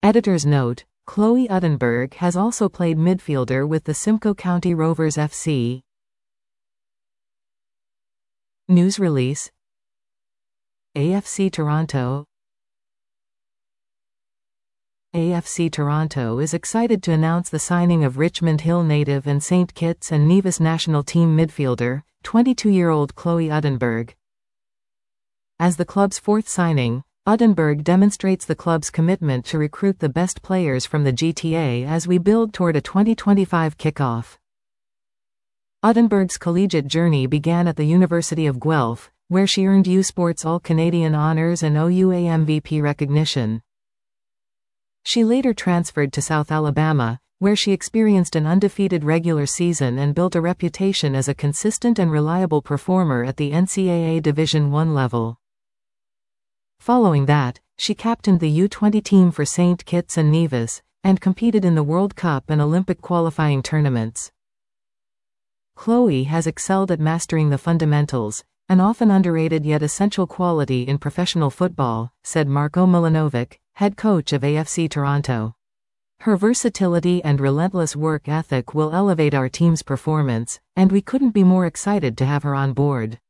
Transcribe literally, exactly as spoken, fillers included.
Editor's note: Chloe Uddenberg has also played midfielder with the Simcoe County Rovers F C. News release. A F C Toronto. A F C Toronto is excited to announce the signing of Richmond Hill native and Saint Kitts and Nevis national team midfielder, twenty-two-year-old Chloe Uddenberg. As the club's fourth signing, Uddenberg demonstrates the club's commitment to recruit the best players from the G T A as we build toward a twenty twenty-five kickoff. Uddenberg's collegiate journey began at the University of Guelph, where she earned U Sports All-Canadian honors and O U A M V P recognition. She later transferred to South Alabama, where she experienced an undefeated regular season and built a reputation as a consistent and reliable performer at the N C double A Division one level. Following that, she captained the U twenty team for Saint Kitts and Nevis, and competed in the World Cup and Olympic qualifying tournaments. Chloe has excelled at mastering the fundamentals, an often underrated yet essential quality in professional football, said Marko Milanovic, head coach of A F C Toronto. Her versatility and relentless work ethic will elevate our team's performance, and we couldn't be more excited to have her on board.